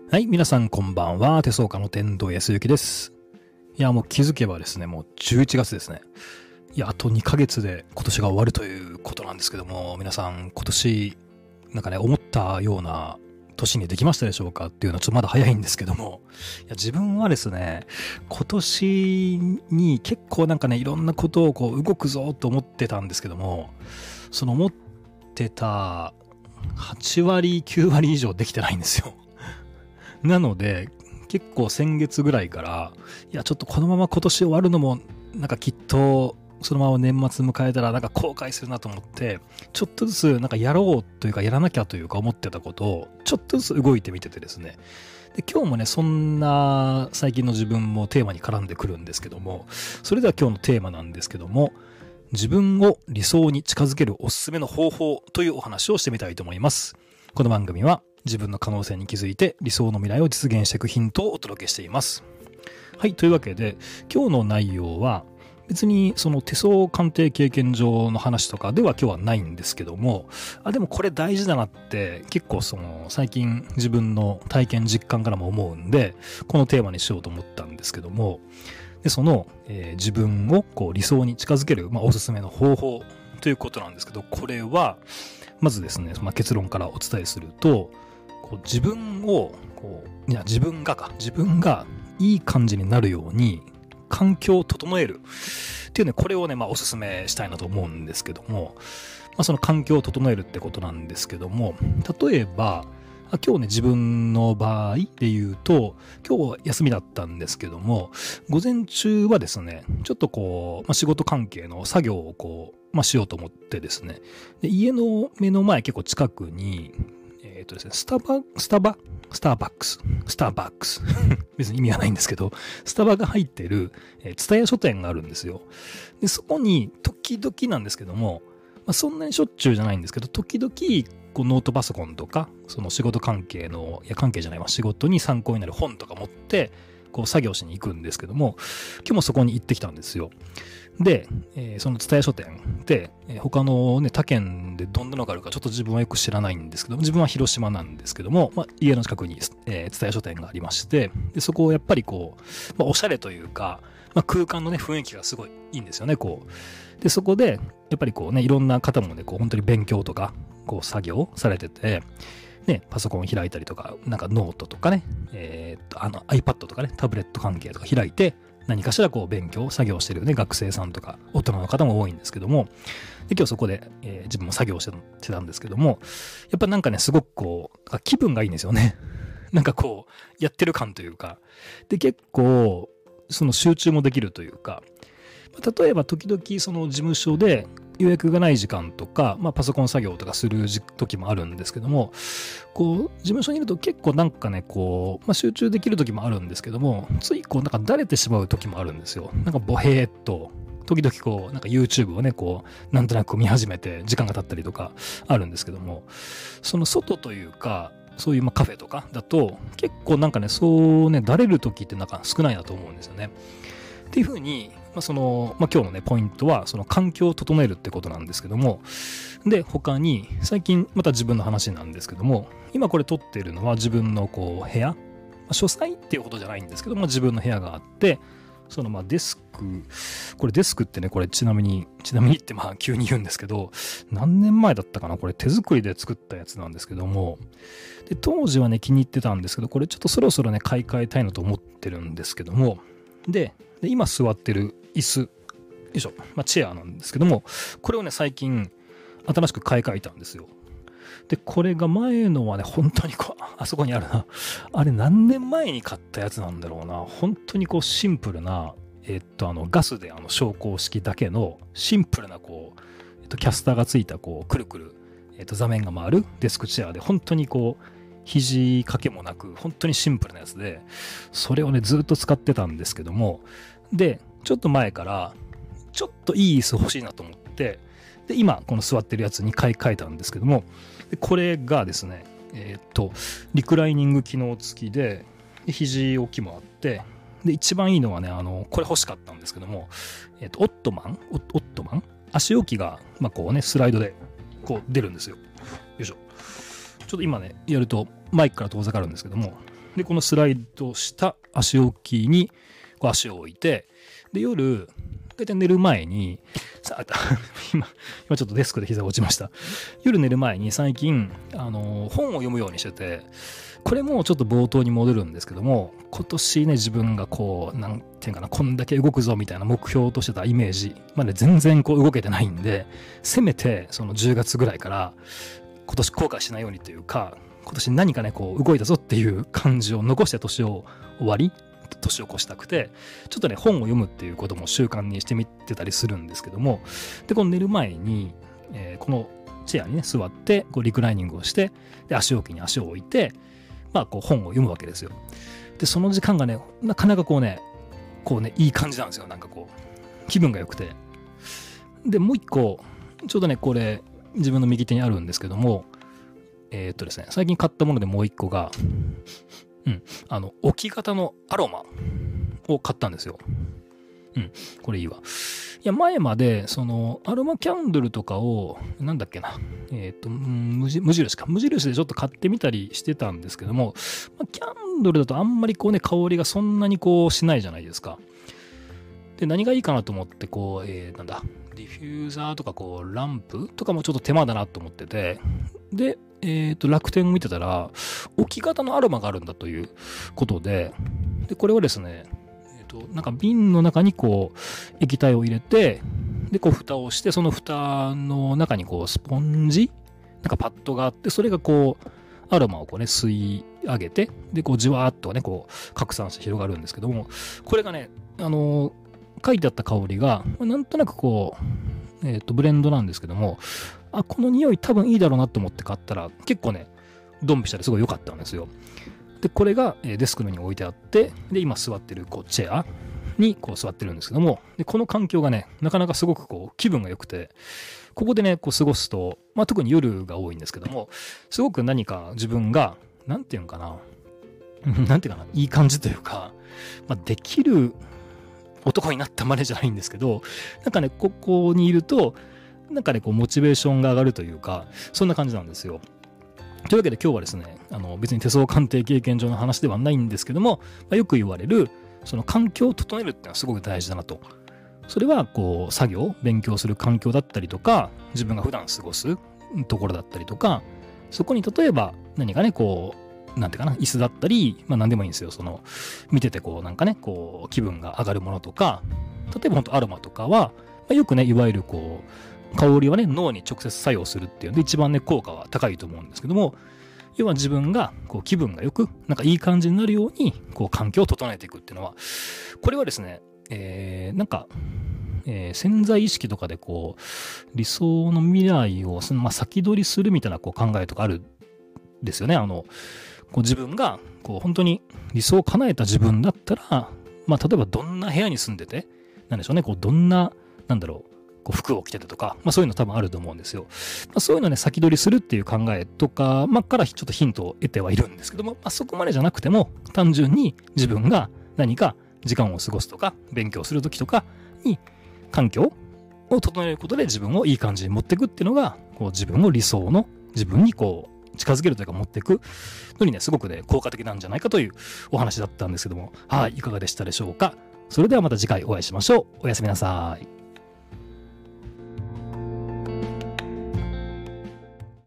はい、皆さんこんばんは。手相家の天童康之です。いや、もう気づけばですね、もう11月ですね。いや、あと2ヶ月で今年が終わるということなんですけども、皆さん今年、なんかね、思ったような年にできましたでしょうかっていうのはちょっとまだ早いんですけども、いや、自分はですね、今年に結構なんかね、いろんなことをこう動くぞと思ってたんですけども、その思ってた8割、9割以上できてないんですよ。なので、結構先月ぐらいから、いや、ちょっとこのまま今年終わるのも、なんかきっと、そのまま年末迎えたらなんか後悔するなと思って、ちょっとずつなんかやろうというかやらなきゃというか思ってたことを、ちょっとずつ動いてみててですね。で、今日もね、そんな最近の自分もテーマに絡んでくるんですけども、それでは今日のテーマなんですけども、自分を理想に近づけるおすすめの方法というお話をしてみたいと思います。この番組は自分の可能性に気づいて理想の未来を実現していくヒントをお届けしています。はい、というわけで今日の内容は別にその手相鑑定経験上の話とかでは今日はないんですけども、でもこれ大事だなって結構その最近自分の体験実感からも思うんで、このテーマにしようと思ったんですけども、でその、自分をこう理想に近づける、おすすめの方法ということなんですけど、これはまずですね、結論からお伝えすると、こう自分を自分がいい感じになるように環境を整えるっていうね、これをね、おすすめしたいなと思うんですけども、その環境を整えるってことなんですけども、例えば今日ね、自分の場合で言うと、今日は休みだったんですけども、午前中はですね、ちょっとこう、仕事関係の作業をしようと思ってですね、で家の目の前結構近くに、ですね、スターバックス別に意味はないんですけど、スタバが入ってる、蔦屋書店があるんですよ。で、そこに時々なんですけども、そんなにしょっちゅうじゃないんですけど、時々ノートパソコンとか、その仕事関係の、仕事に参考になる本とか持って、作業しに行くんですけども、今日もそこに行ってきたんですよ。で、その蔦屋書店で、他のね、他県でどんなのがあるかちょっと自分はよく知らないんですけど、自分は広島なんですけども、家の近くに、蔦屋書店がありまして、でそこをやっぱりおしゃれというか、空間のね、雰囲気がすごいいいんですよね、で、そこで、やっぱりいろんな方もね、本当に勉強とか、作業されてて、ね、パソコンを開いたりとか、なんかノートとかね、iPad とかね、タブレット関係とか開いて、何かしら勉強、作業してるね、学生さんとか、大人の方も多いんですけども、で、今日そこで、自分も作業してたんですけども、やっぱなんかね、すごく気分がいいんですよね。なんかやってる感というか、で、結構、その集中もできるというか、例えば時々その事務所で予約がない時間とか、パソコン作業とかする時もあるんですけども、事務所にいると結構なんかね、集中できる時もあるんですけども、ついなんかだれてしまう時もあるんですよ。なんかボヘーっと、時々なんか YouTube をね、なんとなく見始めて時間が経ったりとかあるんですけども、その外というか、そういうカフェとかだと、結構なんかね、そうね、だれる時ってなんか少ないなと思うんですよね。っていうふうに、今日のね、ポイントは、その環境を整えるってことなんですけども、で、他に、最近、また自分の話なんですけども、今これ撮ってるのは自分の部屋、書斎っていうことじゃないんですけども、自分の部屋があって、そのデスクってね、これちなみにって急に言うんですけど、何年前だったかな、これ手作りで作ったやつなんですけども、で、当時はね、気に入ってたんですけど、これちょっとそろそろね、買い替えたいなと思ってるんですけども、で、今座ってる椅子、よいしょ、チェアなんですけども、これをね、最近、新しく買い替えたんですよ。で、これが前のはね、本当にあそこにあるな。あれ何年前に買ったやつなんだろうな。本当にシンプルな、ガスで昇降式だけの、シンプルなキャスターがついたくるくる、座面が回るデスクチェアで、本当に肘掛けもなく、本当にシンプルなやつで、それをね、ずっと使ってたんですけども、で、ちょっと前から、ちょっといい椅子欲しいなと思って、で、今、この座ってるやつに買い替えたんですけども、でこれがですね、リクライニング機能付きで、肘置きもあって、で、一番いいのはね、これ欲しかったんですけども、オットマン足置きが、スライドで、出るんですよ。よいしょ。ちょっと今ね、やるとマイクから遠ざかるんですけども、 で、このスライドした足置きにこう足を置いて、で、夜、大体寝る前に、今ちょっとデスクで膝が落ちました。夜寝る前に最近、本を読むようにしてて、これもちょっと冒頭に戻るんですけども、今年ね、自分がこう、なんていうかな、こんだけ動くぞみたいな目標としてたイメージ、まで全然こう動けてないんで、せめてその10月ぐらいから、今年後悔しないようにというか、今年何かね、こう動いたぞっていう感じを残して年を越したくて、ちょっとね、本を読むっていうことも習慣にしてみてたりするんですけども、で、この寝る前に、このチェアにね、座って、こうリクライニングをして、で、足置きに足を置いて、まあ、こう本を読むわけですよ。で、その時間がね、なかなかこうね、いい感じなんですよ。なんかこう、気分が良くて。で、もう一個、ちょうどね、これ、自分の右手にあるんですけども、ですね、最近買ったものでもう一個が、置き型のアロマを買ったんですよ。これいいわ。いや、前まで、その、アロマキャンドルとかを、なんだっけな、無印でちょっと買ってみたりしてたんですけども、キャンドルだとあんまりこうね、香りがそんなにこうしないじゃないですか。で、何がいいかなと思って、こう、ディフューザーとか、こう、ランプとかもちょっと手間だなと思ってて、で、楽天を見てたら、置き型のアロマがあるんだということで、これはですね、なんか瓶の中にこう、液体を入れて、で、こう、蓋をして、その蓋の中にこう、スポンジなんかパッドがあって、それがこう、アロマをこうね、吸い上げて、で、こう、じわーっとね、こう、拡散して広がるんですけども、これがね、書いてあった香りが、なんとなくこう、ブレンドなんですけども、この匂い多分いいだろうなと思って買ったら、結構ね、ドンピシャですごい良かったんですよ。で、これがデスクの上に置いてあって、で、今座ってるこうチェアにこう座ってるんですけども、で、この環境がね、なかなかすごくこう気分が良くて、ここでね、こう過ごすと、特に夜が多いんですけども、すごく何か自分が、なんていうのかな、いい感じというか、できる男になったまでじゃないんですけど、なんかね、ここにいると、なんかね、こう、モチベーションが上がるというか、そんな感じなんですよ。というわけで今日はですね、別に手相鑑定経験上の話ではないんですけども、よく言われる、その環境を整えるっていうのはすごく大事だなと。それは、こう、作業、勉強する環境だったりとか、自分が普段過ごすところだったりとか、そこに例えば何かね、こう、なんていうかな、椅子だったり、何でもいいんですよ。その、見ててこう、なんかね、こう、気分が上がるものとか、例えば本当アロマとかは、よくね、いわゆるこう、香りはね、脳に直接作用するっていうので、一番ね、効果は高いと思うんですけども、要は自分がこう気分がよく、なんかいい感じになるように、こう環境を整えていくっていうのは、これはですね、潜在意識とかでこう、理想の未来を、先取りするみたいなこう考えとかあるんですよね。こう自分が、こう本当に理想を叶えた自分だったら、例えばどんな部屋に住んでて、なんでしょうね、こうどんな、こう服を着ててとか、そういうの多分あると思うんですよ。そういうのね、先取りするっていう考えとか、からちょっとヒントを得てはいるんですけども、そこまでじゃなくても、単純に自分が何か時間を過ごすとか、勉強するときとかに、環境を整えることで自分をいい感じに持っていくっていうのが、こう自分の理想の自分にこう、近づけるというか持っていくのにね、すごくね、効果的なんじゃないかというお話だったんですけども、はい、いかがでしたでしょうか。それではまた次回お会いしましょう。おやすみなさい。